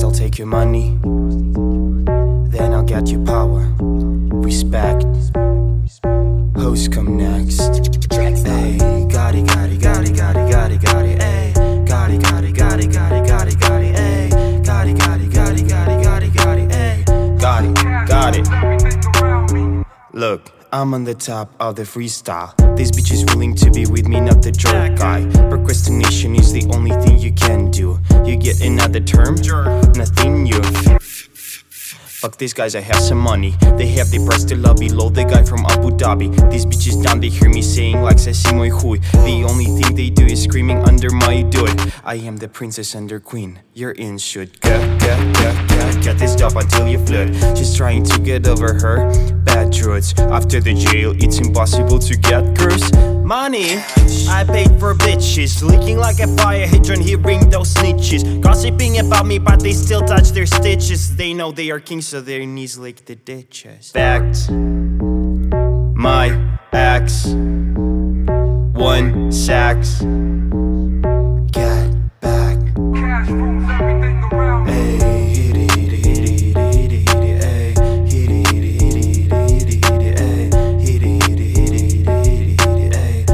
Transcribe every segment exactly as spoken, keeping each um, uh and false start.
I'll take your money, then I'll get your power. Respect, hoes come next. Ayy, got it, got it, got it, got it, got it, got it, ayy. Got it, got it, got it, got it, got it, got it, ayy. Got it, got it, got it, got it, got it, got it, ayy. Got it, got it. Look, I'm on the top of the freestyle. This bitch is willing to be with me, not the jerk guy. Procrastination is the only thing you can do. You get another term? Nothing new. Fuck these guys, I have some money. They have the price to love below the guy from Abu Dhabi. These bitches down, they hear me saying like Sasi moi hui. The only thing they do is screaming under my dude. I am the princess and their queen. You're in should get, get, get, get, get this job until you flood. She's trying to get over her bad truths. After the jail, it's impossible to get girls. Money, I paid for bitches, leaking like a fire hydrant, hearing those snitches gossiping about me, but they still touch their stitches. They know they are kings, so their knees lick the ditches. Fact, my ex, one sax, get back. Ayy, hit it, hit it, hit it, hit it, hit it, ayy. Hit it, hit it, hit it, hit it, hit it, hit it, ayy. Hit it, hit it, hit it, hit it, hit it,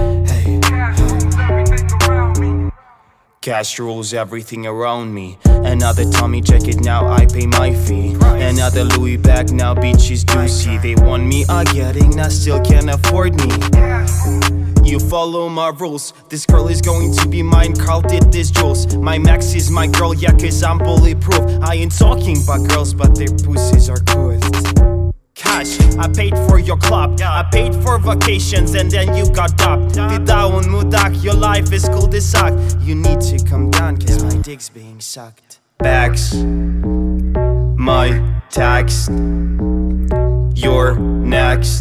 ayy. Cash rules everything around me. Another Tommy jacket, now I pay my fee. Another Louis bag, now bitches do see. They want me, I getting, I still can't afford me. You follow my rules, this girl is going to be mine. Carl did this jewels. My max is my girl, yeah, cause I'm bulletproof. I ain't talking about girls, but their pussies are good. Cash, I paid for your club, I paid for vacations, and then you got up. Ты даун, мудак, your life is cool to suck. You need to come down, cause my dick's being sucked. Bags, my tax, you're next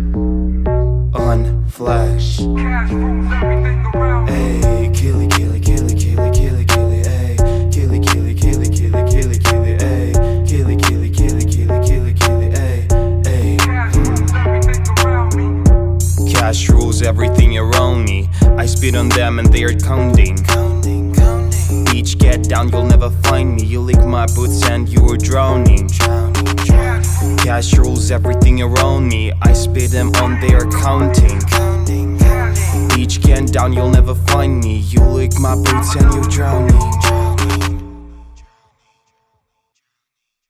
on Flash. Ayy, kill it, kill it, kill it, kill it, kill it, kill it, ayy. Kill it, kill it, kill it, kill it, kill it, kill it, ayy. Kill it, kill it, kill it, kill it, kill it, kill it, ayy. Cash rules everything around me. I spit on them and they are counting. Counting, counting. Beach, get down, you'll never find me. You lick my boots and you are drowning. Drowning, drowning. Cash rules everything around me. I spit them on, they are counting. Counting, counting. Beach, get down, you'll never find me. You lick my boots and you're drowning.